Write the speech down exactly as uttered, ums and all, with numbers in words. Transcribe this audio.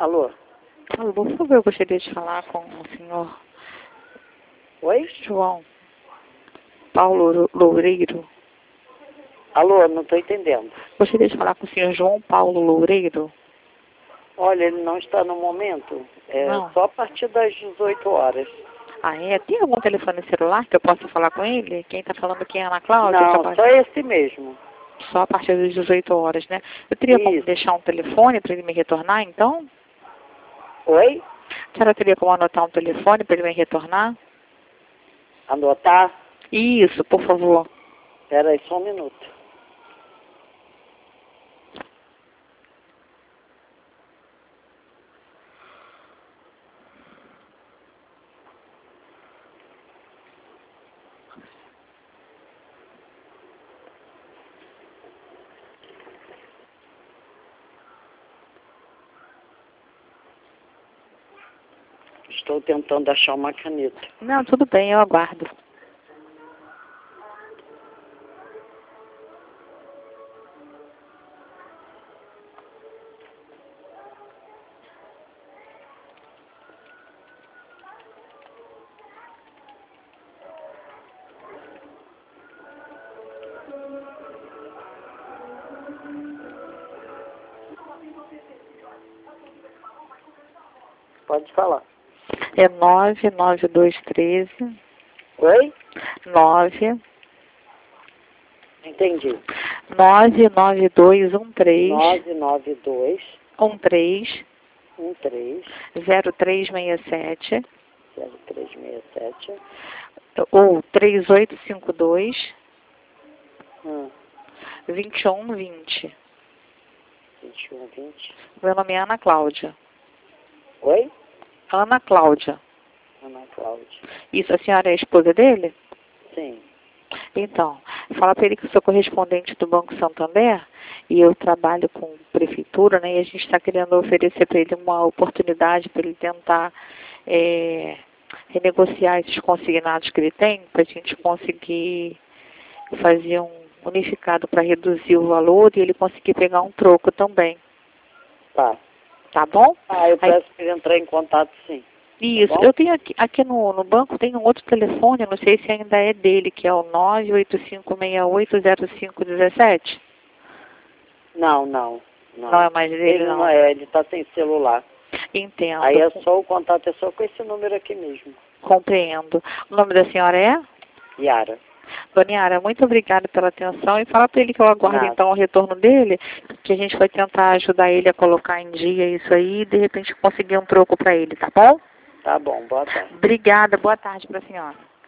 Alô? Alô, por favor, eu gostaria de falar com o senhor Oi? João Paulo Loureiro. Alô, não estou entendendo. Gostaria de falar com o senhor João Paulo Loureiro. Olha, ele não está no momento. É Não. só a partir das dezoito horas. Ah, é? Tem algum telefone celular que eu possa falar com ele? Quem está falando aqui é a Ana Cláudia? Não, trabalha- só esse mesmo. Só a partir das dezoito horas, né? Eu teria como Isso. deixar um telefone para ele me retornar, então? Oi? A senhora teria como anotar um telefone para ele me retornar? Anotar? Isso, por favor. Espera aí só um minuto. Estou tentando achar uma caneta. Não, tudo bem, eu aguardo. Pode falar. É nove nove dois um três Oi? nove Entendi. nove nove dois um três nove nove dois um três um três zero três seis sete zero três seis sete. ou três oito cinco dois Hum, dois um dois zero. vinte e um, vinte. Meu nome é Ana Cláudia. Oi? Ana Cláudia. Ana Cláudia. Isso, a senhora é a esposa dele? Sim. Então, fala para ele que eu sou correspondente do Banco Santander e eu trabalho com prefeitura, né? E a gente está querendo oferecer para ele uma oportunidade para ele tentar é, renegociar esses consignados que ele tem, para a gente conseguir fazer um unificado para reduzir o valor e ele conseguir pegar um troco também. Tá. Tá bom? Ah, eu Aí, peço para ele entrar em contato, sim. isso, Tá bom? eu tenho aqui, aqui no, no banco tem um outro telefone, eu não sei se ainda é dele, que é o nove oito cinco seis oito zero cinco um sete. Não, não. Não, Não é mais dele, ele não. não é, ele está sem celular. Entendo. Aí é só o contato, é só com esse número aqui mesmo. Compreendo. O nome da senhora é? Yara. Dona Yara, muito obrigada pela atenção e fala para ele que eu aguardo Nada. então o retorno dele, que a gente vai tentar ajudar ele a colocar em dia isso aí e de repente conseguir um troco para ele, tá bom? Tá bom, boa tarde. Obrigada, boa tarde para a senhora.